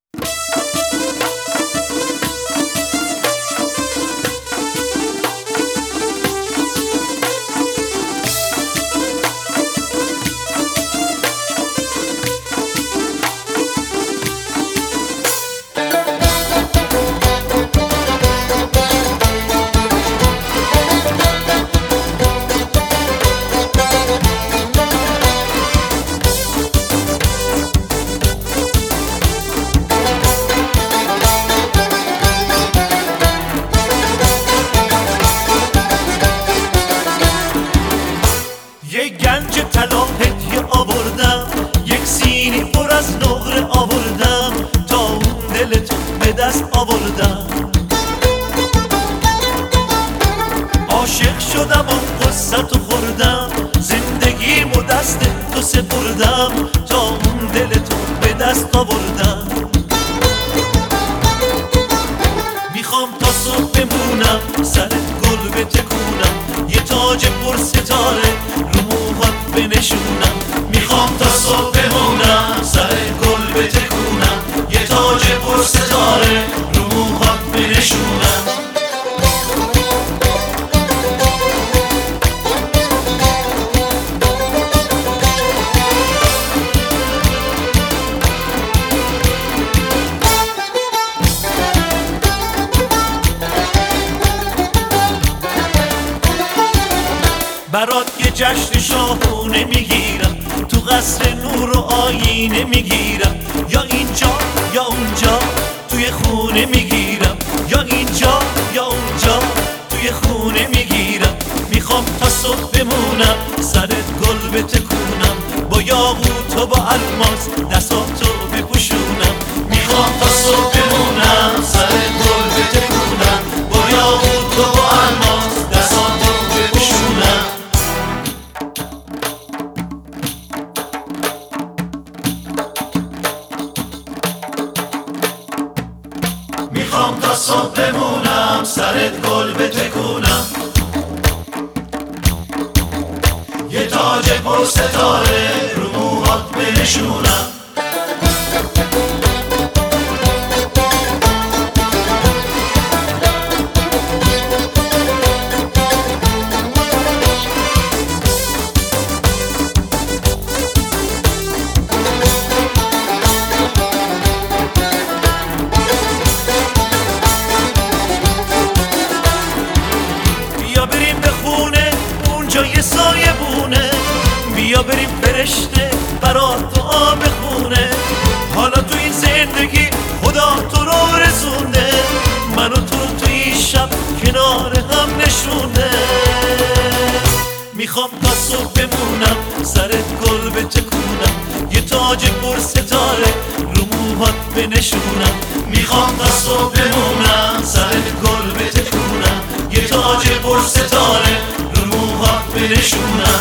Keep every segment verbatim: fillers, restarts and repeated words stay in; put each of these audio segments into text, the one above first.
یک گنج طلا هدیه آوردم، یک سینی پر از نقره آوردم، تا اون دل تو به دست آوردم. عاشق شدم و قصتو خوردم، زندگیمو دست تو سپردم، تا اون دل تو به دست آوردم. میخوام تا صبح بمونم، سرت گل بتکونم، یه تاج پر ستاره رو موهات بنشونم. میخوام تا صبح بمونم، سرت گل بتکونم، یه تاج پر ستاره رو موهات بنشونم. برات یه جشن شاهونه میگیرم، تو قصر نور و آینه میگیرم، یا اینجا یا اونجا توی خونه میگیرم، یا اینجا یا اونجا توی خونه میگیرم. میخوام تا صبح بمونم، سرت گل بتکونم، با یاقوت و با الماس دستاتو بپوشونم. میخوام تا صبح بمونم، سرت گل بتکونم، با یاقوت و با الماس دستاتو بپوشونم. میخوام تا صبح بمونم، سرت گل بتکونم، یه تاج پر ستاره رو موهات بنشونم. بیا بریم به خونه، اونجا یه سایه بونه، بیا بریم فرشته برات دعا بخونه. حالا تو این زندگی خدا تو رو رسونده، من و تو تو این شب کنار هم نشونده. میخوام تا صبح بمونم، سرت گل بتکونم، یه تاج پر ستاره رو موهات بنشونم. میخوام تا صبح بمونم، سرت گل بتکونم، یه تاج پر ستاره رو موهات بنشونم.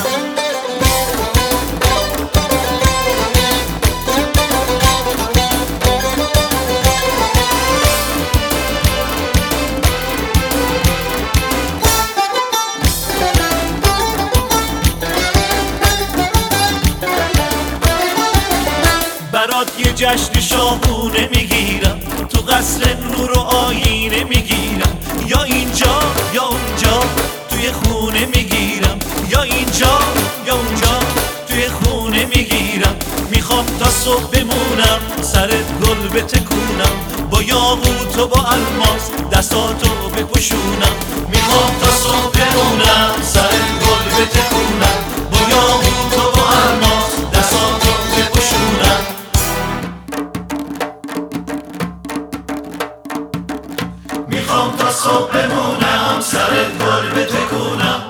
برات یه جشن شاهونه میگیرم، تو قصر نور و آینه میگیرم، یا اینجا یا اونجا توی خونه میگیرم، یا اینجا یا اونجا توی خونه میگیرم. میخوام تا صبح بمونم، سرت گل بتکونم، با یاقوت و با الماس دستاتو بپوشونم. میخوام تا صبح بمونم، سرت گل بتکونم، با یاقوت و با الماس دستاتو بپوشونم. میخوام تا صبح بمونم، سرت گل بتکونم،